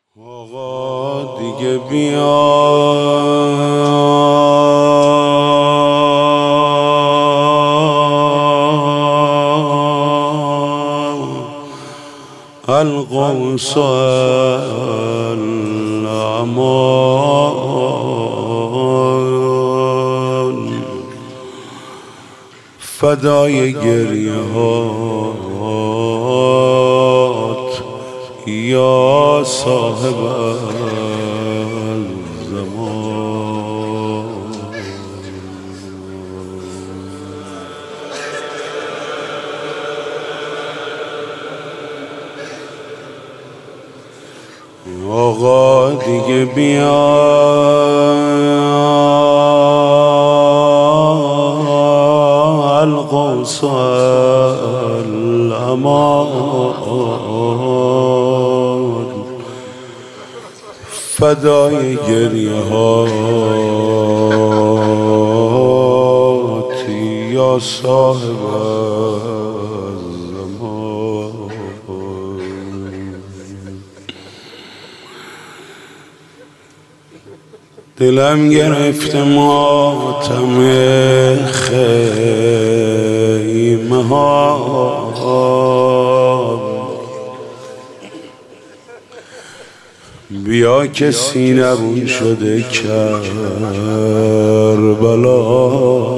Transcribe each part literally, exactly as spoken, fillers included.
آقا دیگه بیا القوس الامان فدای گریه هات یا صاحب الزمان. آقا دیگه بیا القوس الامان فدای گریه هات یا صاحب الزمان. دلم گرفته ماتم خیمه ها بیا که سینمون شده کربلا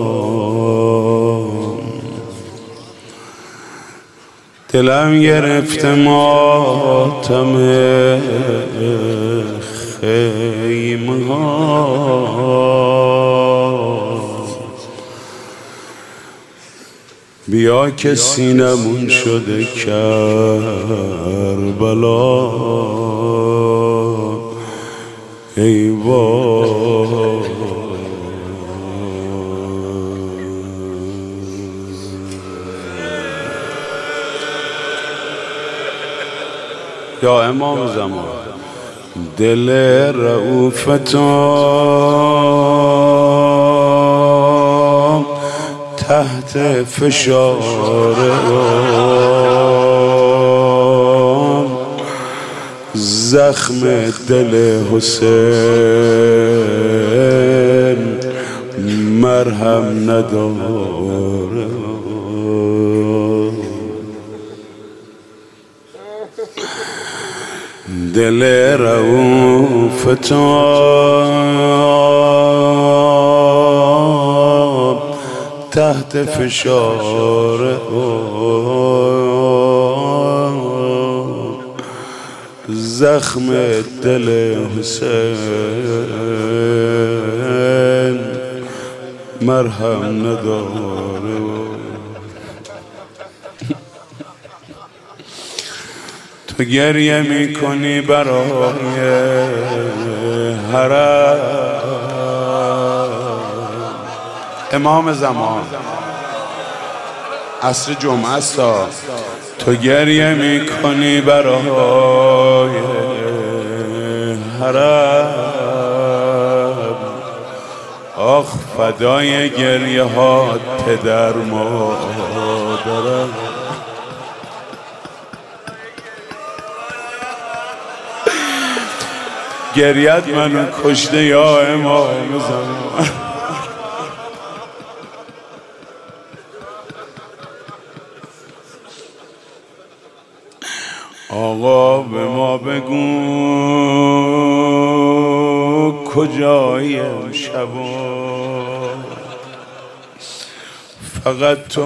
دلم گرفته ماتم خیمه ها بیا که سینمون شده کربلا ای وای. یا امام زمان دل رؤوفتم تحت فشار زخم دل حسین مرهم نداره. دل رؤوفتم تحت فشار زخم دل حسین مرهم نداره. تو گریه میکنی برای حرم امام زمان عصر جمعه است. تو گریه میکنی برای حرم آخ فدای گریه هات پدر مادرم. گریت منو کشته یا امام زمان. آقا به ما بگو کجایی امشبا فقط تو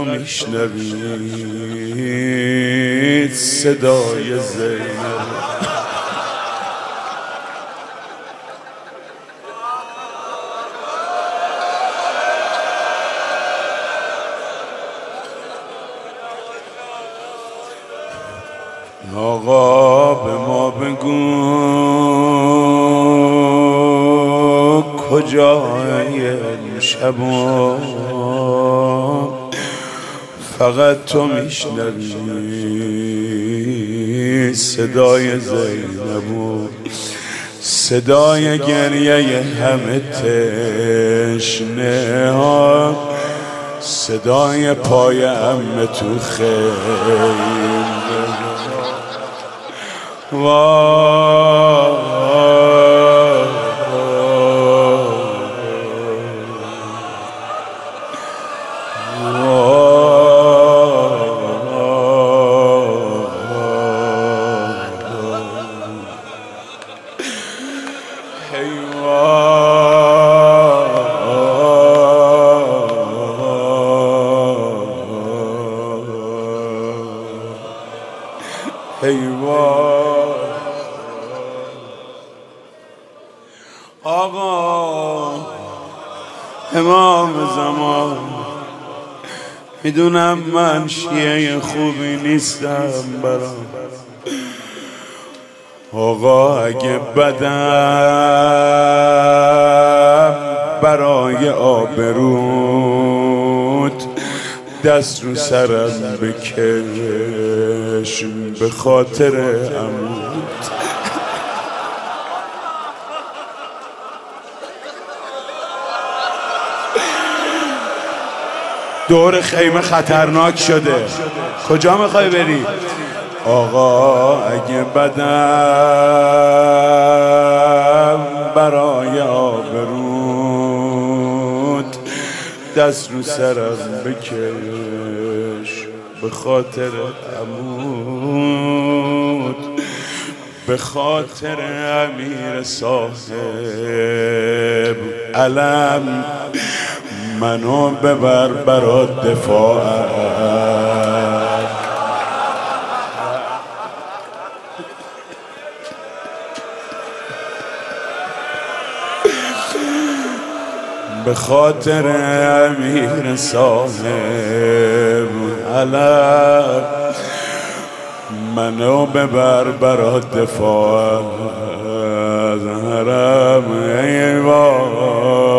میشنوی صدای زینب. آقا به ما بگو کجای امشبا فقط تو میشنوی صدای زینب صدای گریه همه تشنه ها صدای پای عمه تو خیمه. وای آقا امام زمان، میدونم من شیعه خوبی نیستم برام، آقا اگه بدم برای آبروت دست رو سرم بکش به خاطر عموت. دور خیمه خطرناک شده، کجا میخوای بری؟ آقا اگه بدم برای آبروت دست رو سرم بکش به خاطر عموت، به خاطر امیر صاحب علم منو ببر برات دفاعم. به خاطر امیر صاحب علم منو ببر برات دفاعم. ای وای